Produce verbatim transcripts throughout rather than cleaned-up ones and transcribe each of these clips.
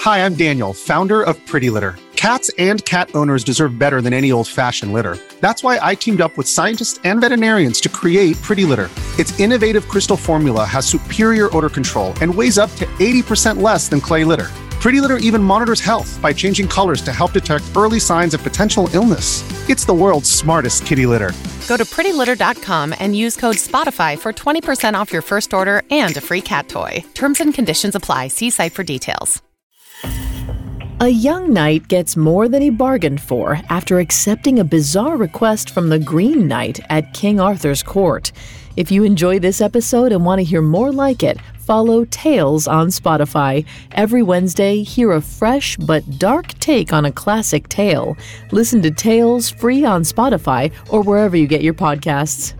Hi, I'm Daniel, founder of Pretty Litter. Cats and cat owners deserve better than any old-fashioned litter. That's why I teamed up with scientists and veterinarians to create Pretty Litter. Its innovative crystal formula has superior odor control and weighs up to eighty percent less than clay litter. Pretty Litter even monitors health by changing colors to help detect early signs of potential illness. It's the world's smartest kitty litter. Go to pretty litter dot com and use code SPOTIFY for twenty percent off your first order and a free cat toy. Terms and conditions apply. See site for details. A young knight gets more than he bargained for after accepting a bizarre request from the Green Knight at King Arthur's court. If you enjoy this episode and want to hear more like it, follow Tales on Spotify. Every Wednesday, hear a fresh but dark take on a classic tale. Listen to Tales free on Spotify or wherever you get your podcasts.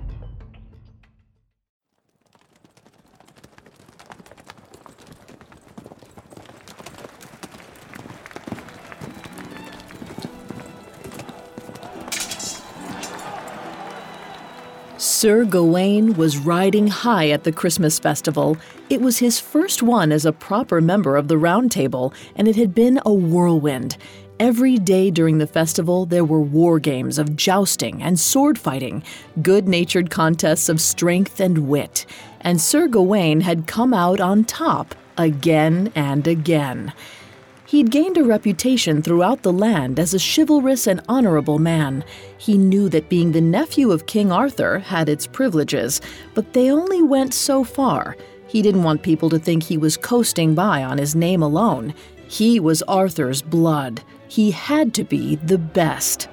Sir Gawain was riding high at the Christmas festival. It was his first one as a proper member of the Round Table, and it had been a whirlwind. Every day during the festival, there were war games of jousting and sword fighting, good-natured contests of strength and wit. And Sir Gawain had come out on top again and again. He'd gained a reputation throughout the land as a chivalrous and honorable man. He knew that being the nephew of King Arthur had its privileges, but they only went so far. He didn't want people to think he was coasting by on his name alone. He was Arthur's blood. He had to be the best.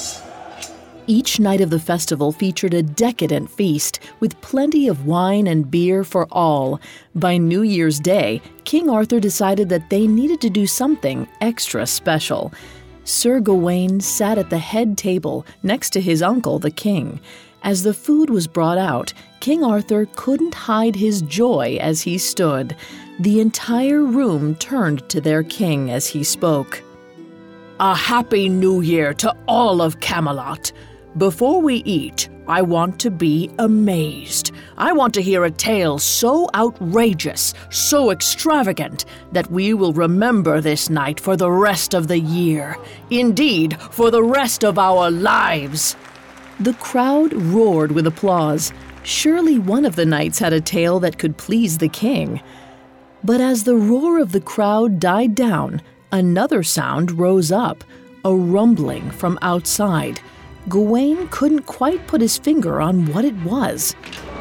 Each night of the festival featured a decadent feast with plenty of wine and beer for all. By New Year's Day, King Arthur decided that they needed to do something extra special. Sir Gawain sat at the head table next to his uncle, the king. As the food was brought out, King Arthur couldn't hide his joy as he stood. The entire room turned to their king as he spoke. "A happy new year to all of Camelot. Before we eat, I want to be amazed. I want to hear a tale so outrageous, so extravagant, that we will remember this night for the rest of the year. Indeed, for the rest of our lives." The crowd roared with applause. Surely one of the knights had a tale that could please the king. But as the roar of the crowd died down, another sound rose up, a rumbling from outside. Gawain couldn't quite put his finger on what it was.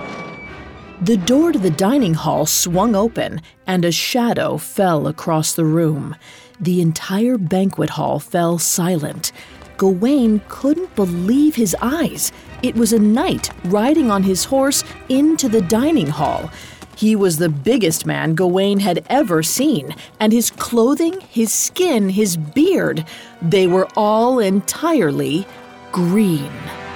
The door to the dining hall swung open, and a shadow fell across the room. The entire banquet hall fell silent. Gawain couldn't believe his eyes. It was a knight riding on his horse into the dining hall. He was the biggest man Gawain had ever seen, and his clothing, his skin, his beard, they were all entirely green.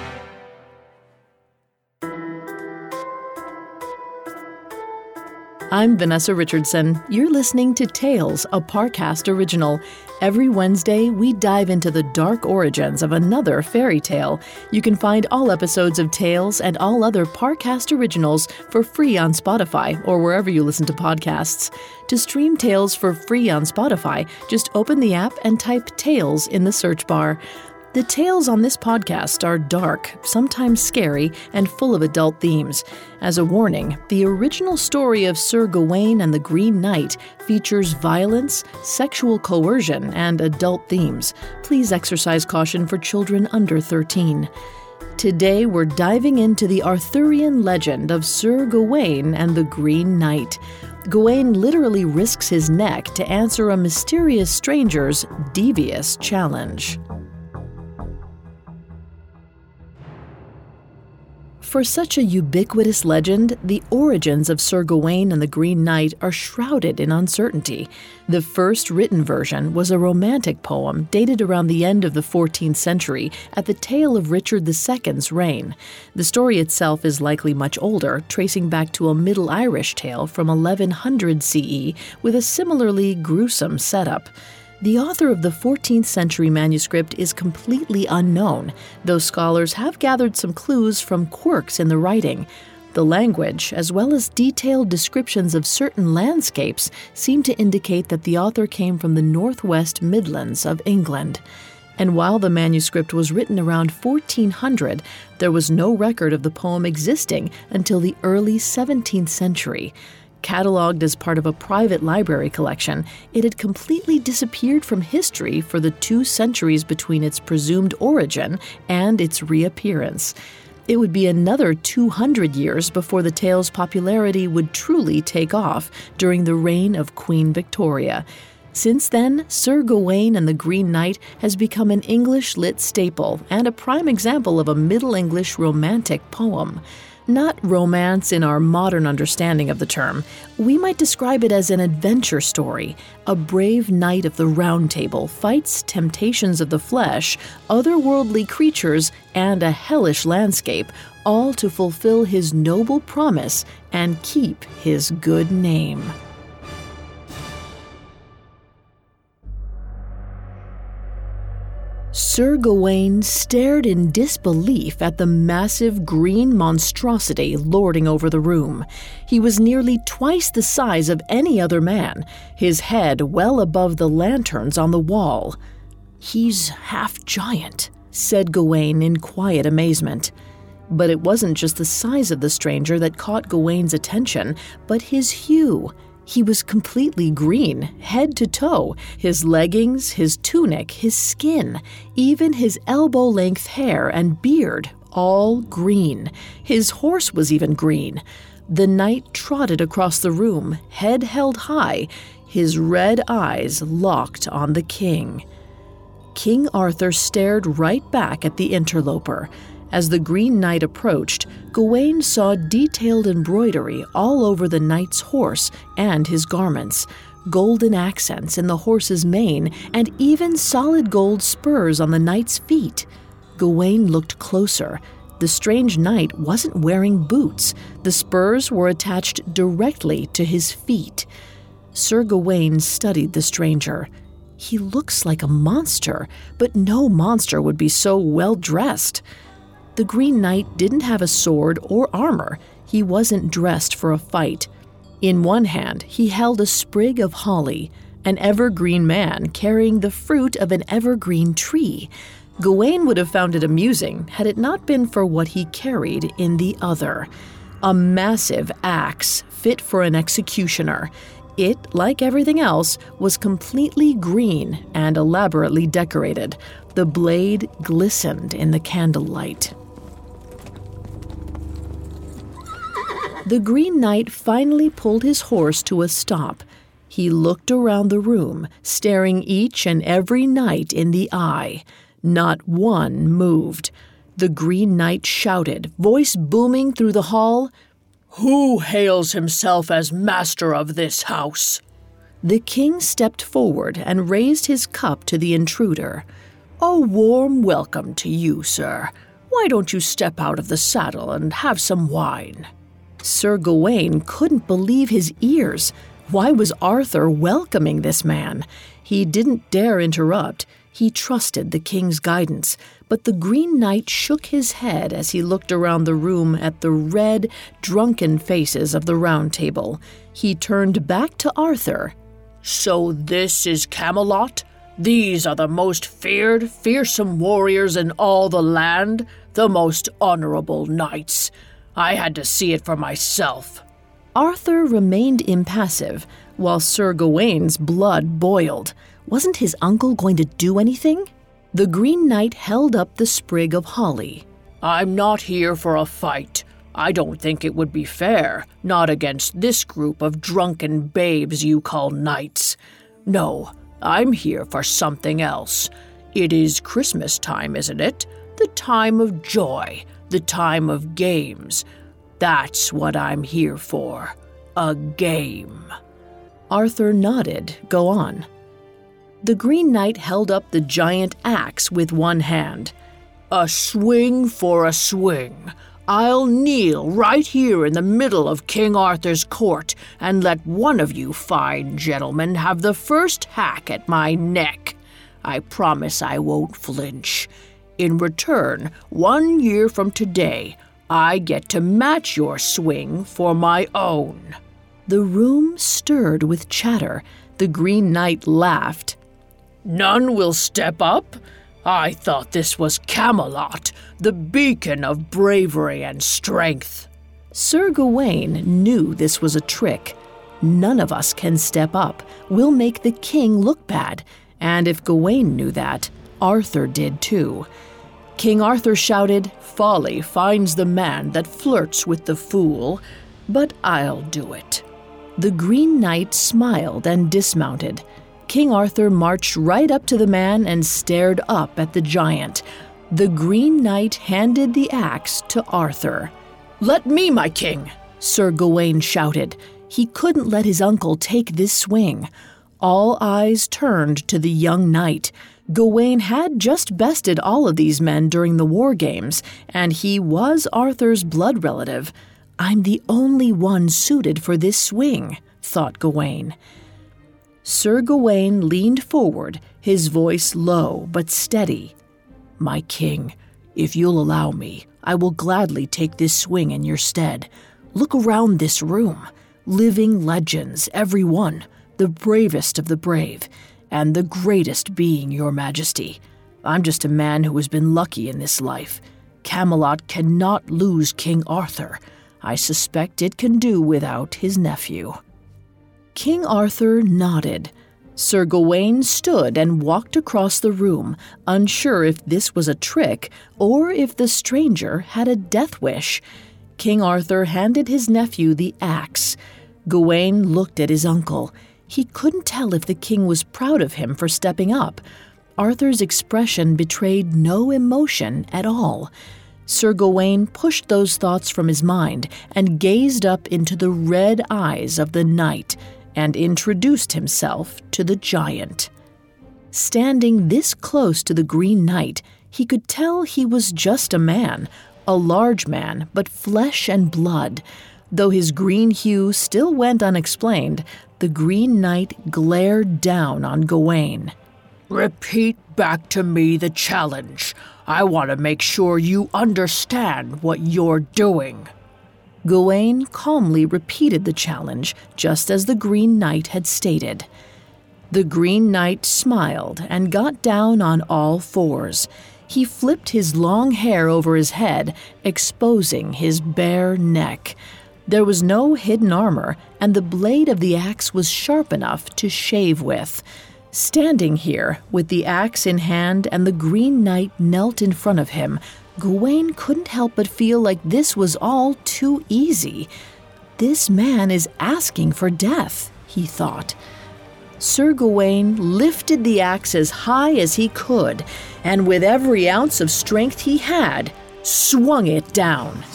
I'm Vanessa Richardson. You're listening to Tales, a Parcast original. Every Wednesday, we dive into the dark origins of another fairy tale. You can find all episodes of Tales and all other Parcast originals for free on Spotify or wherever you listen to podcasts. To stream Tales for free on Spotify, just open the app and type Tales in the search bar. The tales on this podcast are dark, sometimes scary, and full of adult themes. As a warning, the original story of Sir Gawain and the Green Knight features violence, sexual coercion, and adult themes. Please exercise caution for children under thirteen. Today, we're diving into the Arthurian legend of Sir Gawain and the Green Knight. Gawain literally risks his neck to answer a mysterious stranger's devious challenge. For such a ubiquitous legend, the origins of Sir Gawain and the Green Knight are shrouded in uncertainty. The first written version was a romantic poem dated around the end of the fourteenth century at the tail of Richard the Second's reign. The story itself is likely much older, tracing back to a Middle Irish tale from eleven hundred C E with a similarly gruesome setup. The author of the fourteenth century manuscript is completely unknown, though scholars have gathered some clues from quirks in the writing. The language, as well as detailed descriptions of certain landscapes, seem to indicate that the author came from the northwest Midlands of England. And while the manuscript was written around fourteen hundred, there was no record of the poem existing until the early seventeenth century. Catalogued as part of a private library collection, it had completely disappeared from history for the two centuries between its presumed origin and its reappearance. It would be another two hundred years before the tale's popularity would truly take off during the reign of Queen Victoria. Since then, Sir Gawain and the Green Knight has become an English lit staple and a prime example of a Middle English romantic poem. Not romance in our modern understanding of the term. We might describe it as an adventure story. A brave knight of the Round Table fights temptations of the flesh, otherworldly creatures, and a hellish landscape, all to fulfill his noble promise and keep his good name. Sir Gawain stared in disbelief at the massive green monstrosity lording over the room. He was nearly twice the size of any other man, his head well above the lanterns on the wall. "He's half giant," said Gawain in quiet amazement. But it wasn't just the size of the stranger that caught Gawain's attention, but his hue. He was completely green, head to toe, his leggings, his tunic, his skin, even his elbow-length hair and beard, all green. His horse was even green. The knight trotted across the room, head held high, his red eyes locked on the king. King Arthur stared right back at the interloper. As the Green Knight approached, Gawain saw detailed embroidery all over the knight's horse and his garments, golden accents in the horse's mane, and even solid gold spurs on the knight's feet. Gawain looked closer. The strange knight wasn't wearing boots. The spurs were attached directly to his feet. Sir Gawain studied the stranger. He looks like a monster, but no monster would be so well dressed. The Green Knight didn't have a sword or armor. He wasn't dressed for a fight. In one hand, he held a sprig of holly, an evergreen man carrying the fruit of an evergreen tree. Gawain would have found it amusing had it not been for what he carried in the other. A massive axe fit for an executioner. It, like everything else, was completely green and elaborately decorated. The blade glistened in the candlelight. The Green Knight finally pulled his horse to a stop. He looked around the room, staring each and every knight in the eye. Not one moved. The Green Knight shouted, voice booming through the hall, "Who hails himself as master of this house?" The king stepped forward and raised his cup to the intruder. "A warm welcome to you, sir. Why don't you step out of the saddle and have some wine?" Sir Gawain couldn't believe his ears. Why was Arthur welcoming this man? He didn't dare interrupt. He trusted the king's guidance. But the Green Knight shook his head as he looked around the room at the red, drunken faces of the Round Table. He turned back to Arthur. "So this is Camelot? These are the most feared, fearsome warriors in all the land, the most honorable knights. I had to see it for myself." Arthur remained impassive, while Sir Gawain's blood boiled. Wasn't his uncle going to do anything? The Green Knight held up the sprig of holly. "I'm not here for a fight. I don't think it would be fair, not against this group of drunken babes you call knights. No, I'm here for something else. It is Christmas time, isn't it? The time of joy. The time of games. That's what I'm here for. A game." Arthur nodded. Go on. The Green Knight held up the giant axe with one hand. "A swing for a swing. I'll kneel right here in the middle of King Arthur's court and let one of you fine gentlemen have the first hack at my neck. I promise I won't flinch. In return, one year from today, I get to match your swing for my own." The room stirred with chatter. The Green Knight laughed. "None will step up? I thought this was Camelot, the beacon of bravery and strength." Sir Gawain knew this was a trick. None of us can step up. We'll make the king look bad. And if Gawain knew that, Arthur did too. King Arthur shouted, "Folly finds the man that flirts with the fool, but I'll do it." The Green Knight smiled and dismounted. King Arthur marched right up to the man and stared up at the giant. The Green Knight handed the axe to Arthur. "Let me, my king!" Sir Gawain shouted. He couldn't let his uncle take this swing. All eyes turned to the young knight. Gawain had just bested all of these men during the war games, and he was Arthur's blood relative. "I'm the only one suited for this swing," thought Gawain. Sir Gawain leaned forward, his voice low but steady. "My king, if you'll allow me, I will gladly take this swing in your stead. Look around this room. Living legends, every one, the bravest of the brave, and the greatest being your majesty. I'm just a man who has been lucky in this life. Camelot cannot lose King Arthur. I suspect it can do without his nephew." King Arthur nodded. Sir Gawain stood and walked across the room, unsure if this was a trick or if the stranger had a death wish. King Arthur handed his nephew the axe. Gawain looked at his uncle. He couldn't tell if the king was proud of him for stepping up. Arthur's expression betrayed no emotion at all. Sir Gawain pushed those thoughts from his mind and gazed up into the red eyes of the knight and introduced himself to the giant. Standing this close to the Green Knight, he could tell he was just a man, a large man, but flesh and blood. Though his green hue still went unexplained, the Green Knight glared down on Gawain. "Repeat back to me the challenge. I want to make sure you understand what you're doing." Gawain calmly repeated the challenge, just as the Green Knight had stated. The Green Knight smiled and got down on all fours. He flipped his long hair over his head, exposing his bare neck. There was no hidden armor, and the blade of the axe was sharp enough to shave with. Standing here, with the axe in hand and the Green Knight knelt in front of him, Gawain couldn't help but feel like this was all too easy. This man is asking for death, he thought. Sir Gawain lifted the axe as high as he could, and with every ounce of strength he had, swung it down.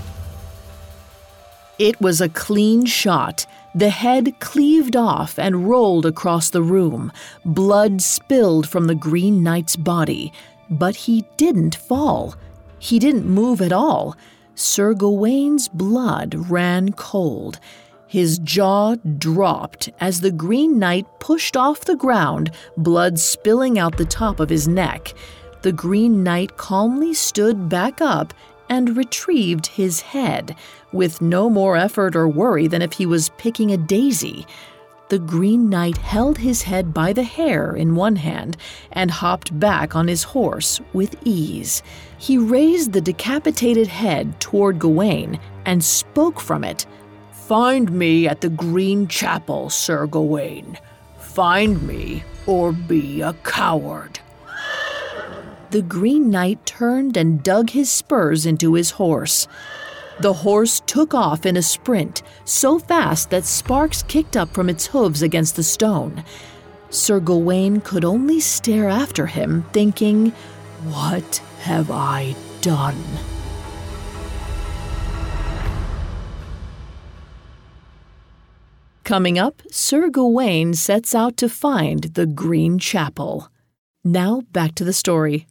It was a clean shot. The head cleaved off and rolled across the room. Blood spilled from the Green Knight's body, but he didn't fall. He didn't move at all. Sir Gawain's blood ran cold. His jaw dropped as the Green Knight pushed off the ground, blood spilling out the top of his neck. The Green Knight calmly stood back up and retrieved his head, with no more effort or worry than if he was picking a daisy. The Green Knight held his head by the hair in one hand and hopped back on his horse with ease. He raised the decapitated head toward Gawain and spoke from it. "Find me at the Green Chapel, Sir Gawain. Find me or be a coward." The Green Knight turned and dug his spurs into his horse. The horse took off in a sprint, so fast that sparks kicked up from its hooves against the stone. Sir Gawain could only stare after him, thinking, "What have I done?" Coming up, Sir Gawain sets out to find the Green Chapel. Now back to the story.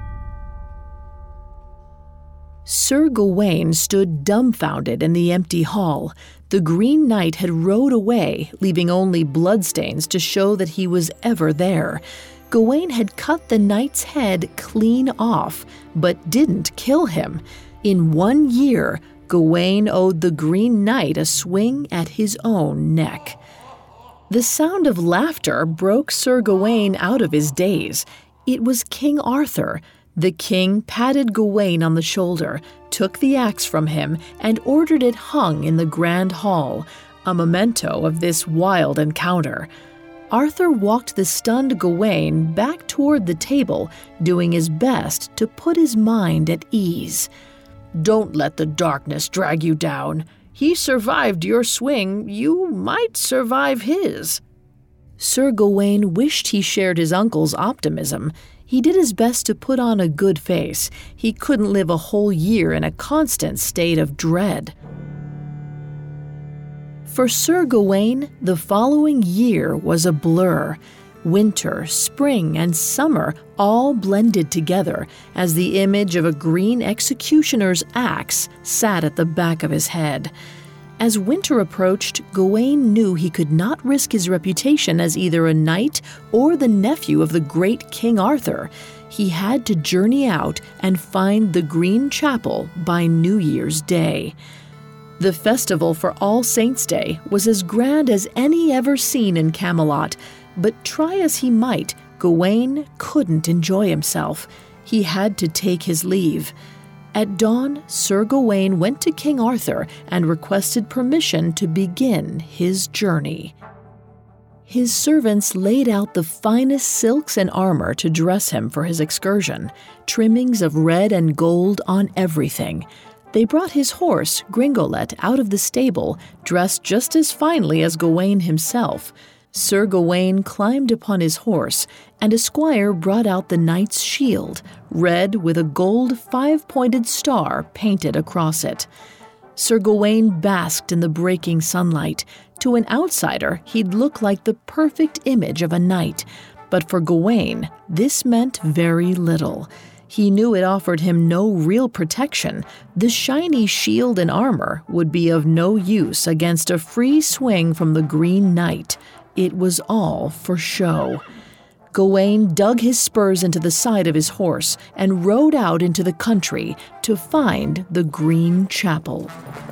Sir Gawain stood dumbfounded in the empty hall. The Green Knight had rode away, leaving only bloodstains to show that he was ever there. Gawain had cut the knight's head clean off, but didn't kill him. In one year, Gawain owed the Green Knight a swing at his own neck. The sound of laughter broke Sir Gawain out of his daze. It was King Arthur. The king patted Gawain on the shoulder, took the axe from him, and ordered it hung in the grand hall, a memento of this wild encounter. Arthur walked the stunned Gawain back toward the table, doing his best to put his mind at ease. "Don't let the darkness drag you down. He survived your swing, you might survive his." Sir Gawain wished he shared his uncle's optimism. He did his best to put on a good face. He couldn't live a whole year in a constant state of dread. For Sir Gawain, the following year was a blur. Winter, spring, and summer all blended together as the image of a green executioner's axe sat at the back of his head. As winter approached, Gawain knew he could not risk his reputation as either a knight or the nephew of the great King Arthur. He had to journey out and find the Green Chapel by New Year's Day. The festival for All Saints' Day was as grand as any ever seen in Camelot, but try as he might, Gawain couldn't enjoy himself. He had to take his leave. At dawn, Sir Gawain went to King Arthur and requested permission to begin his journey. His servants laid out the finest silks and armor to dress him for his excursion, trimmings of red and gold on everything. They brought his horse, Gringolet, out of the stable, dressed just as finely as Gawain himself. Sir Gawain climbed upon his horse, and a squire brought out the knight's shield, red with a gold five-pointed star painted across it. Sir Gawain basked in the breaking sunlight. To an outsider, he'd look like the perfect image of a knight. But for Gawain, this meant very little. He knew it offered him no real protection. The shiny shield and armor would be of no use against a free swing from the Green Knight. It was all for show. Gawain dug his spurs into the side of his horse and rode out into the country to find the Green Chapel.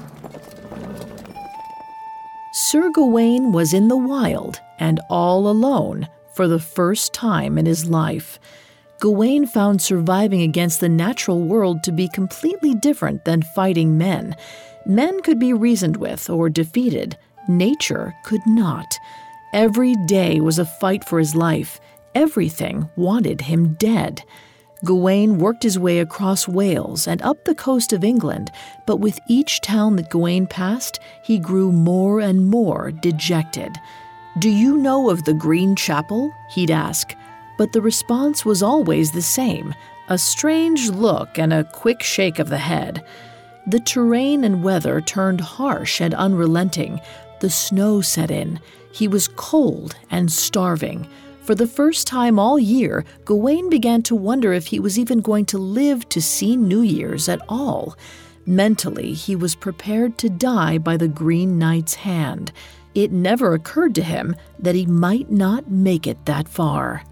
Sir Gawain was in the wild and all alone for the first time in his life. Gawain found surviving against the natural world to be completely different than fighting men. Men could be reasoned with or defeated. Nature could not. Every day was a fight for his life. Everything wanted him dead. Gawain worked his way across Wales and up the coast of England, but with each town that Gawain passed, he grew more and more dejected. "Do you know of the Green Chapel?" he'd ask. But the response was always the same, a strange look and a quick shake of the head. The terrain and weather turned harsh and unrelenting. The snow set in. He was cold and starving. For the first time all year, Gawain began to wonder if he was even going to live to see New Year's at all. Mentally, he was prepared to die by the Green Knight's hand. It never occurred to him that he might not make it that far.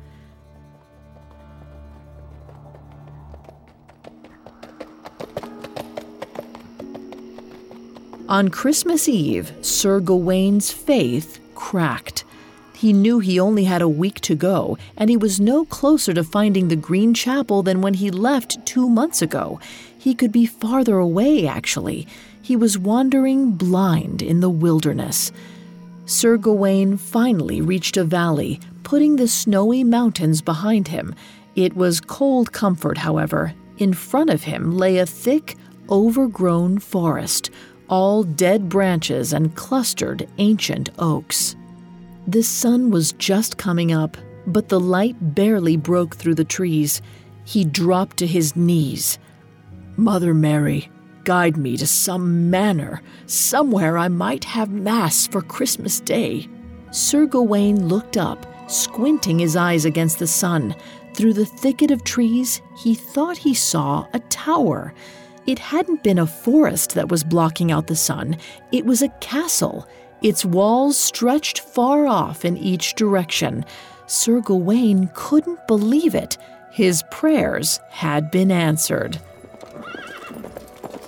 On Christmas Eve, Sir Gawain's faith cracked. He knew he only had a week to go, and he was no closer to finding the Green Chapel than when he left two months ago. He could be farther away, actually. He was wandering blind in the wilderness. Sir Gawain finally reached a valley, putting the snowy mountains behind him. It was cold comfort, however. In front of him lay a thick, overgrown forest, all dead branches and clustered ancient oaks. The sun was just coming up, but the light barely broke through the trees. He dropped to his knees. "Mother Mary, guide me to some manor, somewhere I might have Mass for Christmas Day." Sir Gawain looked up, squinting his eyes against the sun. Through the thicket of trees, he thought he saw a tower. It hadn't been a forest that was blocking out the sun. It was a castle. Its walls stretched far off in each direction. Sir Gawain couldn't believe it. His prayers had been answered.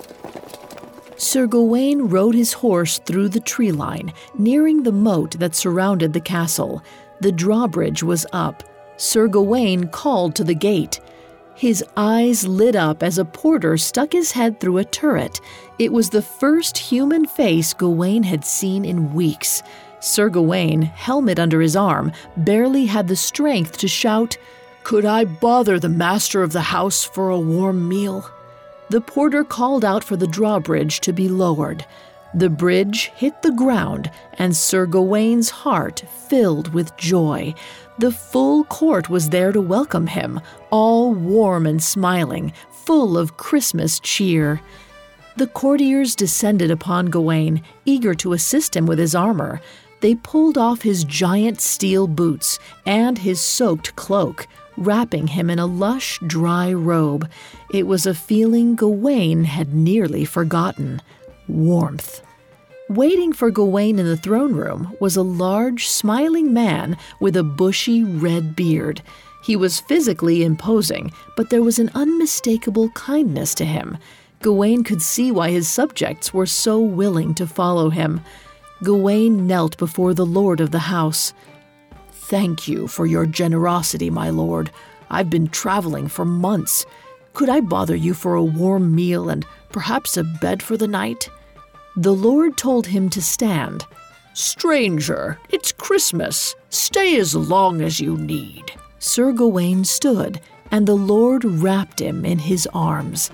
Sir Gawain rode his horse through the tree line, nearing the moat that surrounded the castle. The drawbridge was up. Sir Gawain called to the gate. His eyes lit up as a porter stuck his head through a turret. It was the first human face Gawain had seen in weeks. Sir Gawain, helmet under his arm, barely had the strength to shout, "Could I bother the master of the house for a warm meal?" The porter called out for the drawbridge to be lowered. The bridge hit the ground, and Sir Gawain's heart filled with joy. The full court was there to welcome him, all warm and smiling, full of Christmas cheer. The courtiers descended upon Gawain, eager to assist him with his armor. They pulled off his giant steel boots and his soaked cloak, wrapping him in a lush, dry robe. It was a feeling Gawain had nearly forgotten: warmth. Waiting for Gawain in the throne room was a large, smiling man with a bushy red beard. He was physically imposing, but there was an unmistakable kindness to him. Gawain could see why his subjects were so willing to follow him. Gawain knelt before the lord of the house. "Thank you for your generosity, my lord. I've been traveling for months. Could I bother you for a warm meal and perhaps a bed for the night?" The lord told him to stand. "Stranger, it's Christmas. Stay as long as you need." Sir Gawain stood, and the lord wrapped him in his arms.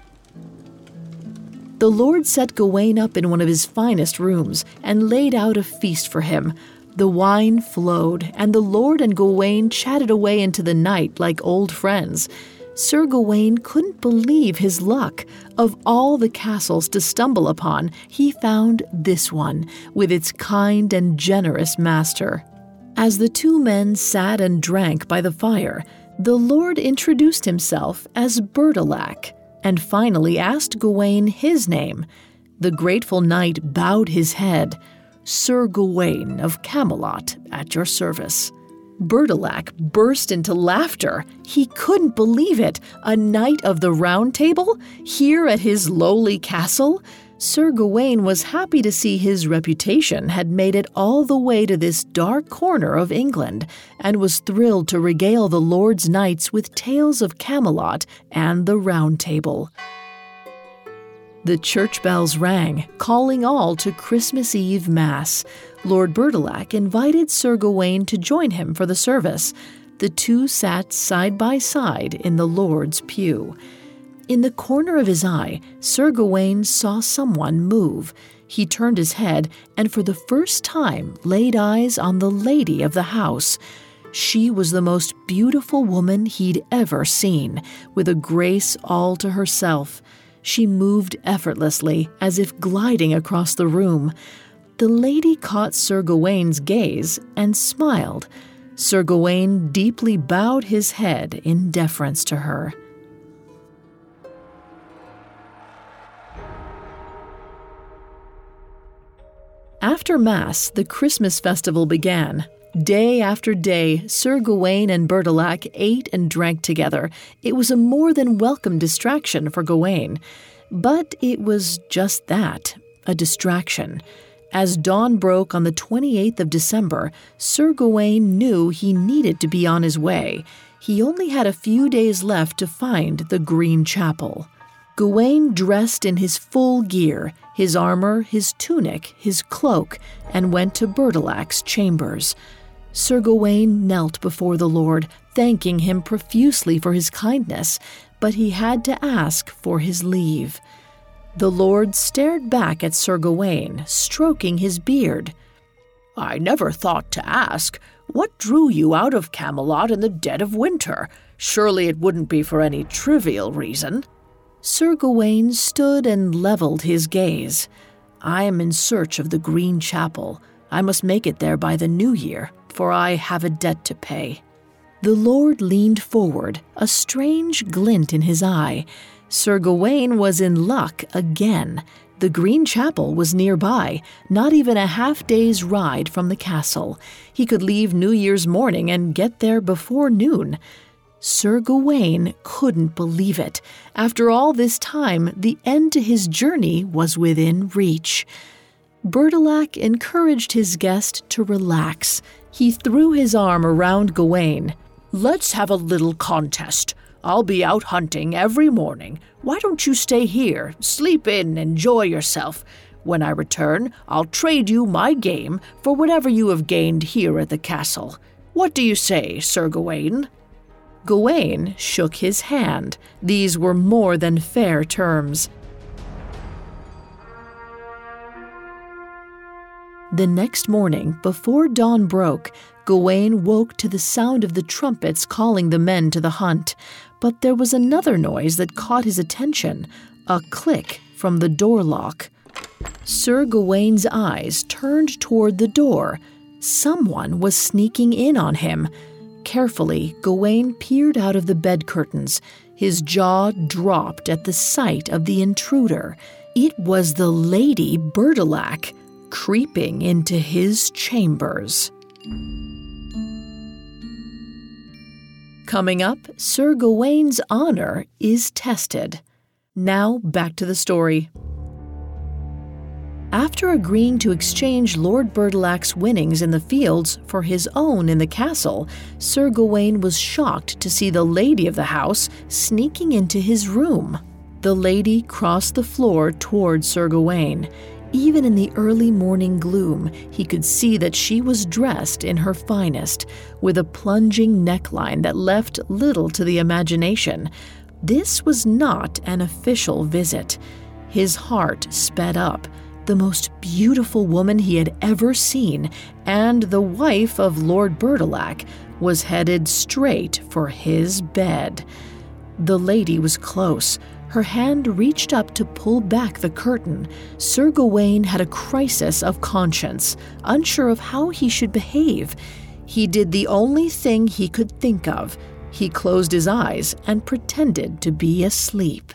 The lord set Gawain up in one of his finest rooms and laid out a feast for him. The wine flowed, and the lord and Gawain chatted away into the night like old friends. Sir Gawain couldn't believe his luck. Of all the castles to stumble upon, he found this one, with its kind and generous master. As the two men sat and drank by the fire, the lord introduced himself as Bertilac, and finally asked Gawain his name. The grateful knight bowed his head. "Sir Gawain of Camelot, at your service." Bertilac burst into laughter. He couldn't believe it. A knight of the Round Table? Here at his lowly castle? Sir Gawain was happy to see his reputation had made it all the way to this dark corner of England, and was thrilled to regale the Lord's knights with tales of Camelot and the Round Table. The church bells rang, calling all to Christmas Eve Mass. Lord Bertilac invited Sir Gawain to join him for the service. The two sat side by side in the Lord's pew. In the corner of his eye, Sir Gawain saw someone move. He turned his head and for the first time laid eyes on the lady of the house. She was the most beautiful woman he'd ever seen, with a grace all to herself. She moved effortlessly, as if gliding across the room. The lady caught Sir Gawain's gaze and smiled. Sir Gawain deeply bowed his head in deference to her. After Mass, the Christmas festival began. Day after day, Sir Gawain and Bertilac ate and drank together. It was a more than welcome distraction for Gawain. But it was just that, a distraction. As dawn broke on the twenty-eighth of December, Sir Gawain knew he needed to be on his way. He only had a few days left to find the Green Chapel. Gawain dressed in his full gear, his armor, his tunic, his cloak, and went to Bertilac's chambers. Sir Gawain knelt before the Lord, thanking him profusely for his kindness, but he had to ask for his leave. The Lord stared back at Sir Gawain, stroking his beard. "I never thought to ask. What drew you out of Camelot in the dead of winter? Surely it wouldn't be for any trivial reason." Sir Gawain stood and leveled his gaze. "I am in search of the Green Chapel. I must make it there by the new year, for I have a debt to pay." The Lord leaned forward, a strange glint in his eye. Sir Gawain was in luck again. The Green Chapel was nearby, not even a half-day's ride from the castle. He could leave New Year's morning and get there before noon. Sir Gawain couldn't believe it. After all this time, the end to his journey was within reach. Bertilac encouraged his guest to relax. He threw his arm around Gawain. "Let's have a little contest. I'll be out hunting every morning. Why don't you stay here, sleep in, enjoy yourself? When I return, I'll trade you my game for whatever you have gained here at the castle. What do you say, Sir Gawain?" Gawain shook his hand. These were more than fair terms. The next morning, before dawn broke, Gawain woke to the sound of the trumpets calling the men to the hunt. But there was another noise that caught his attention, a click from the door lock. Sir Gawain's eyes turned toward the door. Someone was sneaking in on him. Carefully, Gawain peered out of the bed curtains. His jaw dropped at the sight of the intruder. It was the Lady Bertilac, creeping into his chambers. Coming up, Sir Gawain's honor is tested. Now, back to the story. After agreeing to exchange Lord Bertilac's winnings in the fields for his own in the castle, Sir Gawain was shocked to see the lady of the house sneaking into his room. The lady crossed the floor toward Sir Gawain. Even in the early morning gloom, he could see that she was dressed in her finest, with a plunging neckline that left little to the imagination. This was not an official visit. His heart sped up. The most beautiful woman he had ever seen, and the wife of Lord Bertilac, was headed straight for his bed. The lady was close. Her hand reached up to pull back the curtain. Sir Gawain had a crisis of conscience, unsure of how he should behave. He did the only thing he could think of. He closed his eyes and pretended to be asleep.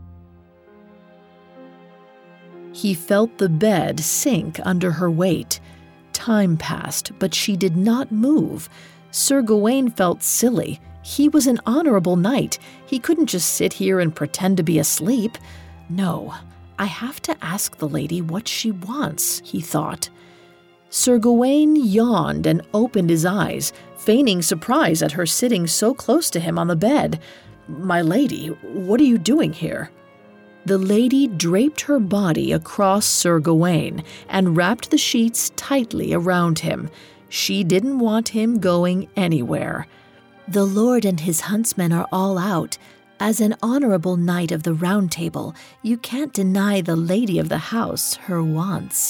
He felt the bed sink under her weight. Time passed, but she did not move. Sir Gawain felt silly. He was an honorable knight. He couldn't just sit here and pretend to be asleep. No, I have to ask the lady what she wants, he thought. Sir Gawain yawned and opened his eyes, feigning surprise at her sitting so close to him on the bed. "My lady, what are you doing here?" The lady draped her body across Sir Gawain and wrapped the sheets tightly around him. She didn't want him going anywhere. "The Lord and his huntsmen are all out. As an honorable knight of the Round Table, you can't deny the lady of the house her wants."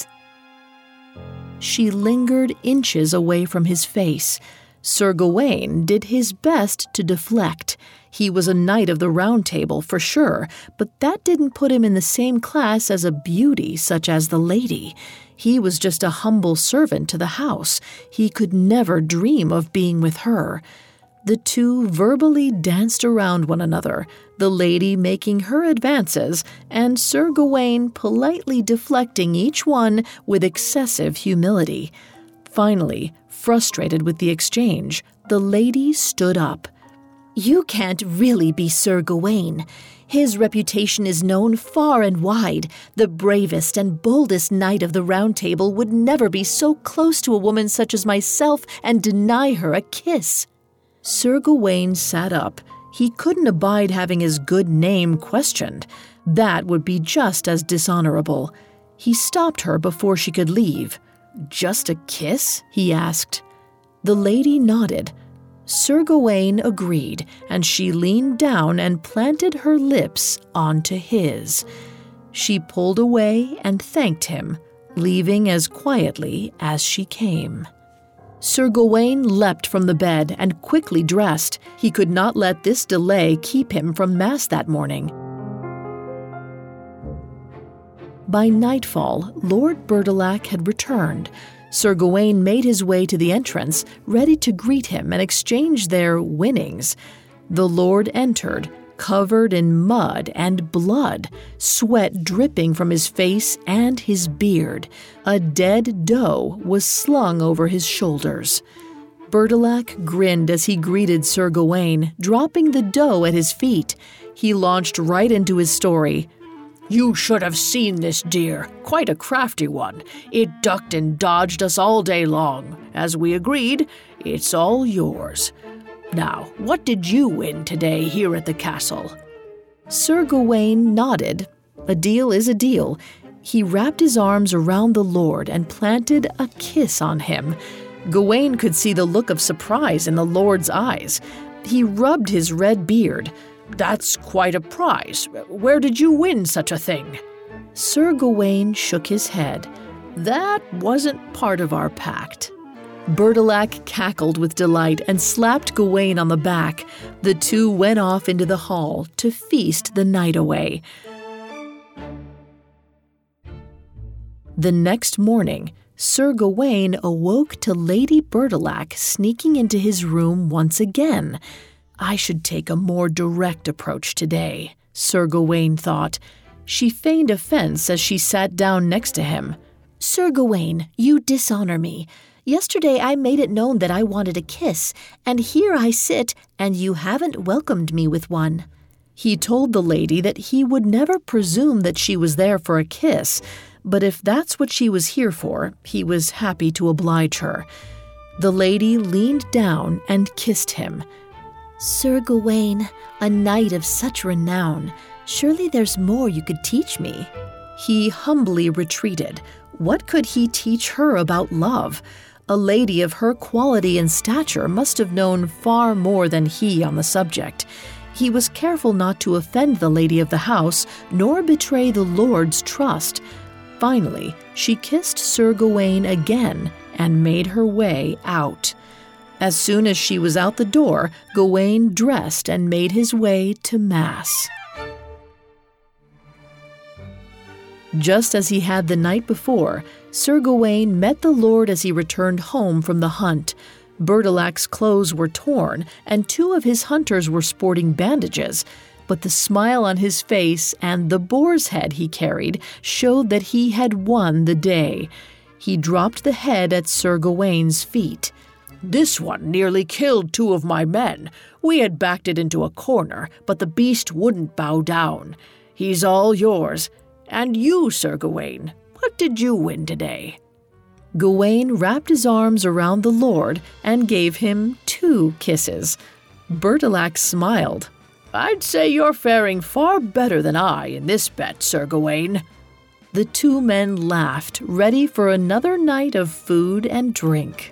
She lingered inches away from his face. Sir Gawain did his best to deflect. He was a knight of the Round Table for sure, but that didn't put him in the same class as a beauty such as the lady. He was just a humble servant to the house. He could never dream of being with her. The two verbally danced around one another, the lady making her advances and Sir Gawain politely deflecting each one with excessive humility. Finally, frustrated with the exchange, the lady stood up. "You can't really be Sir Gawain. His reputation is known far and wide. The bravest and boldest knight of the Round Table would never be so close to a woman such as myself and deny her a kiss." Sir Gawain sat up. He couldn't abide having his good name questioned. That would be just as dishonorable. He stopped her before she could leave. "Just a kiss?" he asked. The lady nodded. Sir Gawain agreed, and she leaned down and planted her lips onto his. She pulled away and thanked him, leaving as quietly as she came. Sir Gawain leapt from the bed and quickly dressed. He could not let this delay keep him from Mass that morning. By nightfall, Lord Bertilac had returned. Sir Gawain made his way to the entrance, ready to greet him and exchange their winnings. The lord entered, covered in mud and blood, sweat dripping from his face and his beard. A dead doe was slung over his shoulders. Bertilac grinned as he greeted Sir Gawain, dropping the dough at his feet. He launched right into his story. You should have seen this deer, quite a crafty one. It ducked and dodged us all day long. As we agreed, it's all yours. Now, what did you win today here at the castle? Sir Gawain nodded. A deal is a deal. He wrapped his arms around the lord and planted a kiss on him. Gawain could see the look of surprise in the lord's eyes. He rubbed his red beard. That's quite a prize. Where did you win such a thing? Sir Gawain shook his head. That wasn't part of our pact. Bertilac cackled with delight and slapped Gawain on the back. The two went off into the hall to feast the night away. The next morning, Sir Gawain awoke to Lady Bertilac sneaking into his room once again. I should take a more direct approach today, Sir Gawain thought. She feigned offense as she sat down next to him. Sir Gawain, you dishonor me. Yesterday I made it known that I wanted a kiss, and here I sit, and you haven't welcomed me with one. He told the lady that he would never presume that she was there for a kiss, but if that's what she was here for, he was happy to oblige her. The lady leaned down and kissed him. Sir Gawain, a knight of such renown, surely there's more you could teach me. He humbly retreated. What could he teach her about love? A lady of her quality and stature must have known far more than he on the subject. He was careful not to offend the lady of the house, nor betray the lord's trust. Finally, she kissed Sir Gawain again and made her way out. As soon as she was out the door, Gawain dressed and made his way to Mass. Just as he had the night before, Sir Gawain met the lord as he returned home from the hunt. Bertilac's clothes were torn, and two of his hunters were sporting bandages, but the smile on his face and the boar's head he carried showed that he had won the day. He dropped the head at Sir Gawain's feet. This one nearly killed two of my men. We had backed it into a corner, but the beast wouldn't bow down. He's all yours. And you, Sir Gawain, what did you win today? Gawain wrapped his arms around the lord and gave him two kisses. Bertilac smiled. I'd say you're faring far better than I in this bet, Sir Gawain. The two men laughed, ready for another night of food and drink.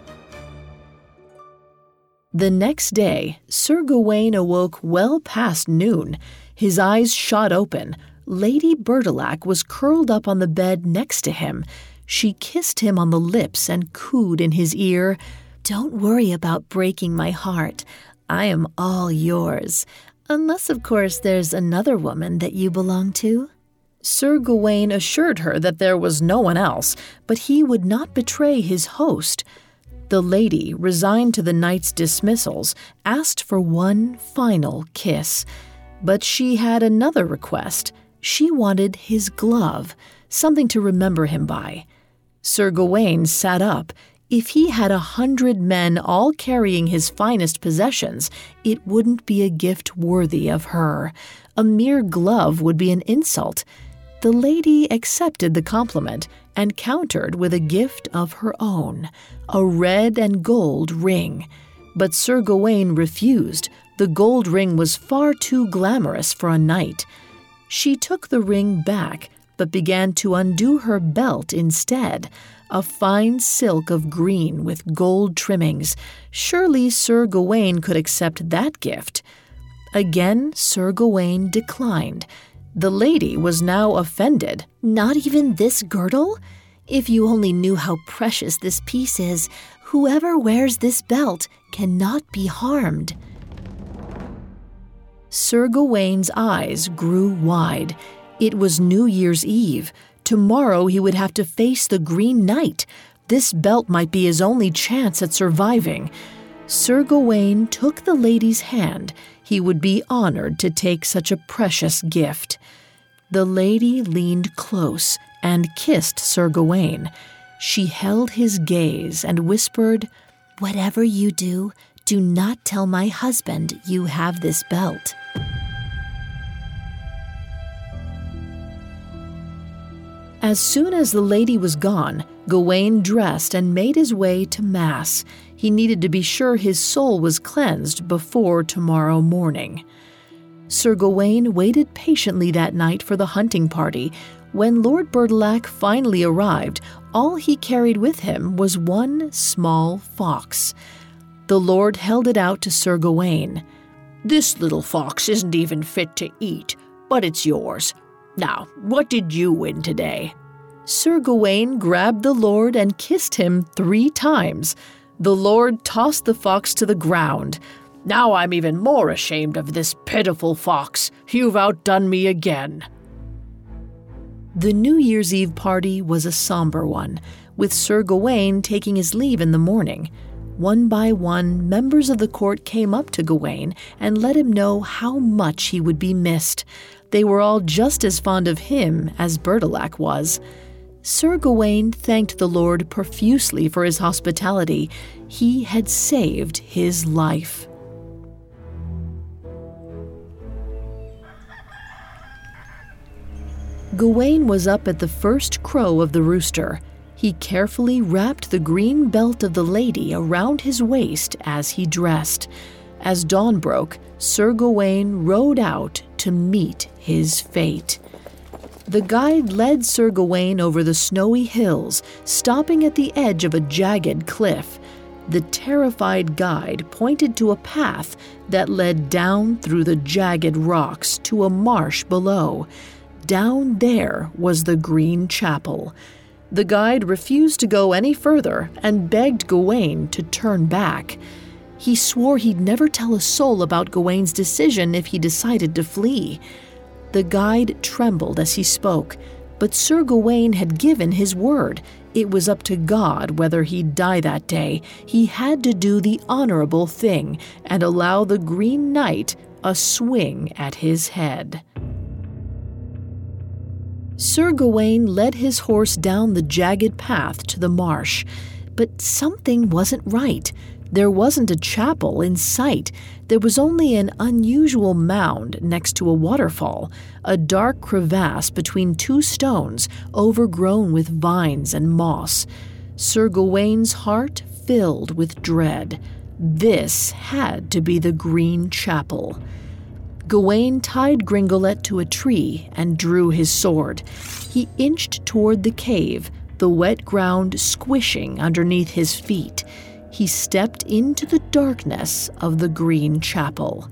The next day, Sir Gawain awoke well past noon. His eyes shot open. Lady Bertilac was curled up on the bed next to him. She kissed him on the lips and cooed in his ear, "Don't worry about breaking my heart. I am all yours. Unless, of course, there's another woman that you belong to." Sir Gawain assured her that there was no one else, but he would not betray his host. The lady, resigned to the knight's dismissals, asked for one final kiss. But she had another request. She wanted his glove, something to remember him by. Sir Gawain sat up. If he had a hundred men all carrying his finest possessions, it wouldn't be a gift worthy of her. A mere glove would be an insult. The lady accepted the compliment and countered with a gift of her own, a red and gold ring. But Sir Gawain refused. The gold ring was far too glamorous for a knight. She took the ring back, but began to undo her belt instead, a fine silk of green with gold trimmings. Surely Sir Gawain could accept that gift. Again, Sir Gawain declined. The lady was now offended. "Not even this girdle? If you only knew how precious this piece is, whoever wears this belt cannot be harmed." Sir Gawain's eyes grew wide. It was New Year's Eve. Tomorrow he would have to face the Green Knight. This belt might be his only chance at surviving. Sir Gawain took the lady's hand. He would be honored to take such a precious gift. The lady leaned close and kissed Sir Gawain. She held his gaze and whispered, Whatever you do, do not tell my husband you have this belt." As soon as the lady was gone, Gawain dressed and made his way to Mass. He needed to be sure his soul was cleansed before tomorrow morning. Sir Gawain waited patiently that night for the hunting party. When Lord Bertilac finally arrived, all he carried with him was one small fox. The Lord held it out to Sir Gawain. "This little fox isn't even fit to eat, but it's yours. Now, what did you win today?" Sir Gawain grabbed the Lord and kissed him three times. The Lord tossed the fox to the ground. "Now I'm even more ashamed of this pitiful fox. You've outdone me again." The New Year's Eve party was a somber one, with Sir Gawain taking his leave in the morning. One by one, members of the court came up to Gawain and let him know how much he would be missed. They were all just as fond of him as Bertilac was. Sir Gawain thanked the Lord profusely for his hospitality. He had saved his life. Gawain was up at the first crow of the rooster. He carefully wrapped the green belt of the lady around his waist as he dressed. As dawn broke, Sir Gawain rode out to meet his fate. The guide led Sir Gawain over the snowy hills, stopping at the edge of a jagged cliff. The terrified guide pointed to a path that led down through the jagged rocks to a marsh below. Down there was the Green Chapel. The guide refused to go any further and begged Gawain to turn back. He swore he'd never tell a soul about Gawain's decision if he decided to flee. The guide trembled as he spoke, but Sir Gawain had given his word. It was up to God whether he'd die that day. He had to do the honorable thing and allow the Green Knight a swing at his head. Sir Gawain led his horse down the jagged path to the marsh, but something wasn't right. There wasn't a chapel in sight. There was only an unusual mound next to a waterfall, a dark crevasse between two stones overgrown with vines and moss. Sir Gawain's heart filled with dread. This had to be the Green Chapel. Gawain tied Gringolet to a tree and drew his sword. He inched toward the cave, the wet ground squishing underneath his feet. He stepped into the darkness of the Green Chapel.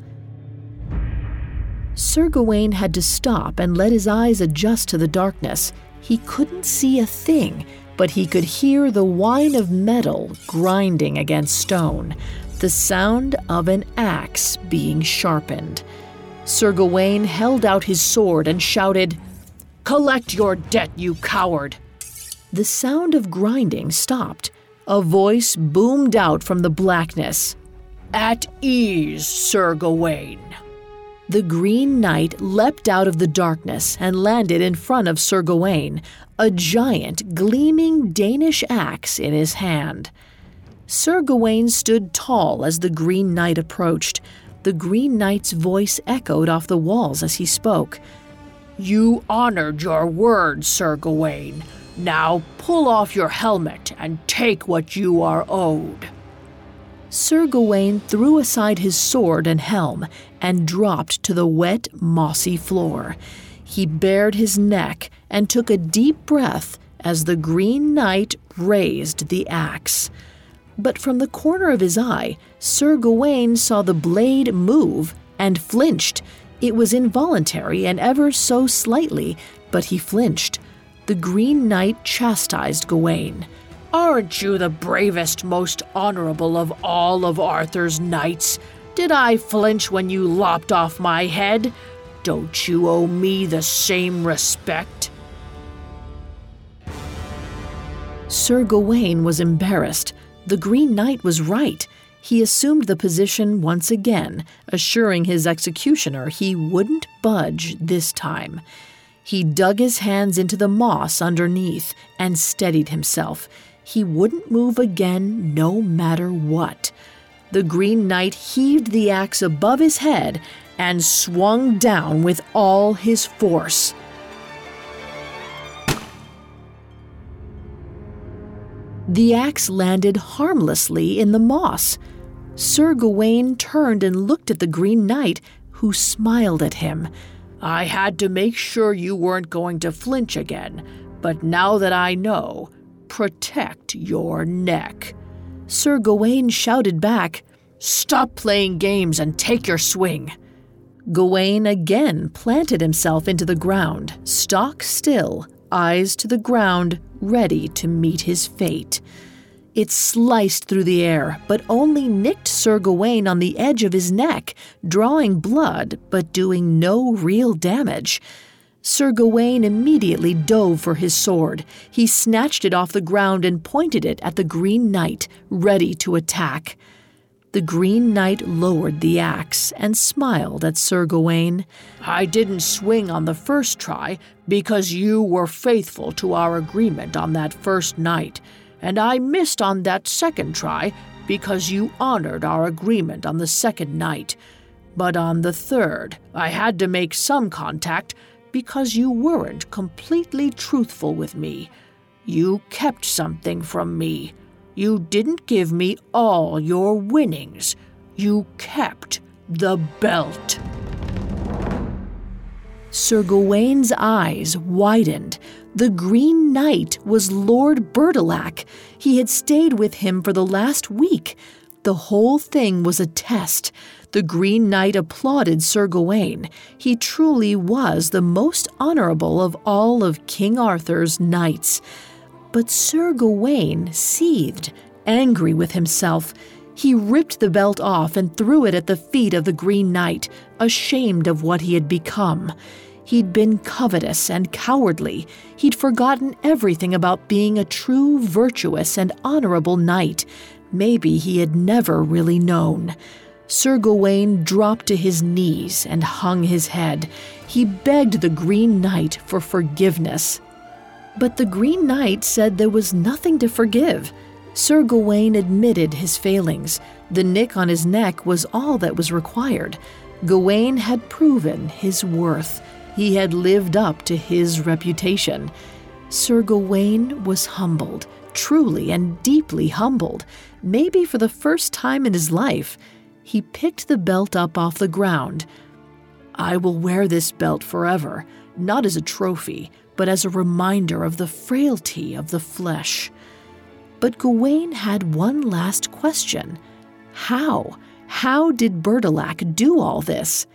Sir Gawain had to stop and let his eyes adjust to the darkness. He couldn't see a thing, but he could hear the whine of metal grinding against stone, the sound of an axe being sharpened. Sir Gawain held out his sword and shouted, "Collect your debt, you coward!" The sound of grinding stopped. A voice boomed out from the blackness. "At ease, Sir Gawain." The Green Knight leapt out of the darkness and landed in front of Sir Gawain, a giant, gleaming Danish axe in his hand. Sir Gawain stood tall as the Green Knight approached. The Green Knight's voice echoed off the walls as he spoke. "You honored your word, Sir Gawain. Now pull off your helmet and take what you are owed." Sir Gawain threw aside his sword and helm and dropped to the wet, mossy floor. He bared his neck and took a deep breath as the Green Knight raised the axe. But from the corner of his eye, Sir Gawain saw the blade move and flinched. It was involuntary and ever so slightly, but he flinched. The Green Knight chastised Gawain. "Aren't you the bravest, most honorable of all of Arthur's knights? Did I flinch when you lopped off my head? Don't you owe me the same respect?" Sir Gawain was embarrassed. The Green Knight was right. He assumed the position once again, assuring his executioner he wouldn't budge this time. He dug his hands into the moss underneath and steadied himself. He wouldn't move again no matter what. The Green Knight heaved the axe above his head and swung down with all his force. The axe landed harmlessly in the moss. Sir Gawain turned and looked at the Green Knight, who smiled at him. I had to make sure you weren't going to flinch again, but now that I know, protect your neck. Sir Gawain shouted back, Stop playing games and take your swing. Gawain again planted himself into the ground, stock still, eyes to the ground, ready to meet his fate. It sliced through the air, but only nicked Sir Gawain on the edge of his neck, drawing blood but doing no real damage. Sir Gawain immediately dove for his sword. He snatched it off the ground and pointed it at the Green Knight, ready to attack. The Green Knight lowered the axe and smiled at Sir Gawain. I didn't swing on the first try because you were faithful to our agreement on that first night, and I missed on that second try because you honored our agreement on the second night. But on the third, I had to make some contact because you weren't completely truthful with me. You kept something from me. You didn't give me all your winnings. You kept the belt. Sir Gawain's eyes widened. The Green Knight was Lord Bertilac. He had stayed with him for the last week. The whole thing was a test. The Green Knight applauded Sir Gawain. He truly was the most honorable of all of King Arthur's knights. But Sir Gawain seethed, angry with himself. He ripped the belt off and threw it at the feet of the Green Knight, ashamed of what he had become. He'd been covetous and cowardly. He'd forgotten everything about being a true, virtuous, and honorable knight. Maybe he had never really known. Sir Gawain dropped to his knees and hung his head. He begged the Green Knight for forgiveness. But the Green Knight said there was nothing to forgive. Sir Gawain admitted his failings. The nick on his neck was all that was required. Gawain had proven his worth. He had lived up to his reputation. Sir Gawain was humbled, truly and deeply humbled, maybe for the first time in his life. He picked the belt up off the ground. I will wear this belt forever, not as a trophy, but as a reminder of the frailty of the flesh. But Gawain had one last question. How? How did Bertilac do all this?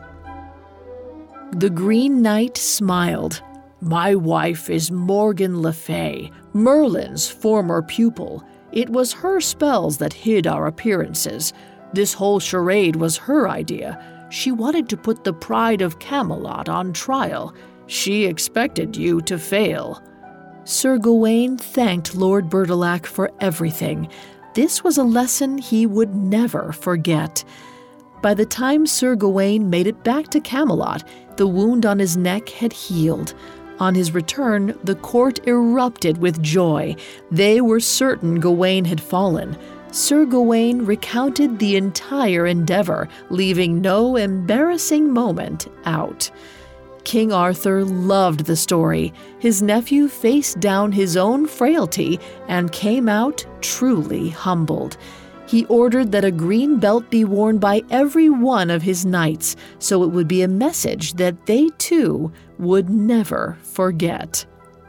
The Green Knight smiled. My wife is Morgan Le Fay, Merlin's former pupil. It was her spells that hid our appearances. This whole charade was her idea. She wanted to put the pride of Camelot on trial. She expected you to fail. Sir Gawain thanked Lord Bertilac for everything. This was a lesson he would never forget. By the time Sir Gawain made it back to Camelot, the wound on his neck had healed. On his return, the court erupted with joy. They were certain Gawain had fallen. Sir Gawain recounted the entire endeavor, leaving no embarrassing moment out. King Arthur loved the story. His nephew faced down his own frailty and came out truly humbled. He ordered that a green belt be worn by every one of his knights, so it would be a message that they too would never forget.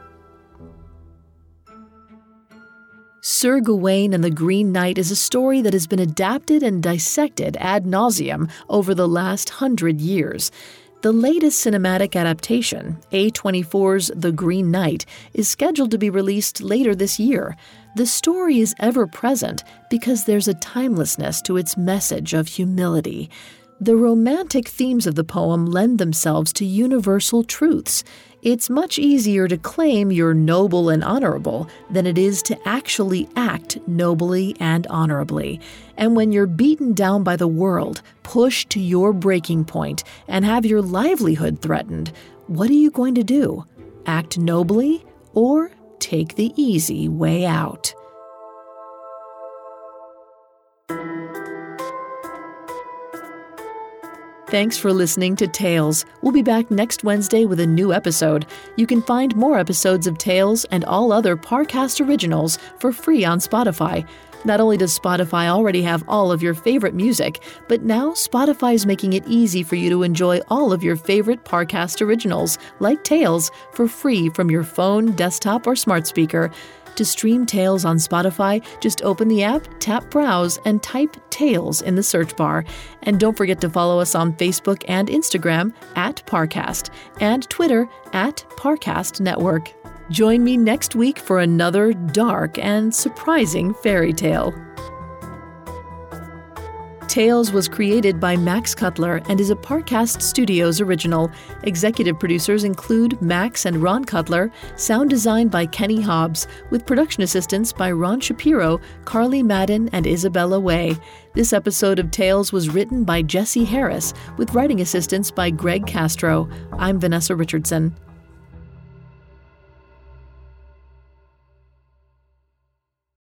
Sir Gawain and the Green Knight is a story that has been adapted and dissected ad nauseum over the last hundred years. The latest cinematic adaptation, A twenty-four's The Green Knight, is scheduled to be released later this year. The story is ever present because there's a timelessness to its message of humility. The romantic themes of the poem lend themselves to universal truths. It's much easier to claim you're noble and honorable than it is to actually act nobly and honorably. And when you're beaten down by the world, pushed to your breaking point, and have your livelihood threatened, what are you going to do? Act nobly or take the easy way out. Thanks for listening to Tales. We'll be back next Wednesday with a new episode. You can find more episodes of Tales and all other Parcast originals for free on Spotify. Not only does Spotify already have all of your favorite music, but now Spotify is making it easy for you to enjoy all of your favorite Parcast originals, like Tales, for free from your phone, desktop, or smart speaker. To stream Tales on Spotify, just open the app, tap Browse, and type Tales in the search bar. And don't forget to follow us on Facebook and Instagram at Parcast, and Twitter at Parcast Network. Join me next week for another dark and surprising fairy tale. Tales was created by Max Cutler and is a Parcast Studios original. Executive producers include Max and Ron Cutler, sound design by Kenny Hobbs, with production assistance by Ron Shapiro, Carly Madden, and Isabella Way. This episode of Tales was written by Jesse Harris, with writing assistance by Greg Castro. I'm Vanessa Richardson.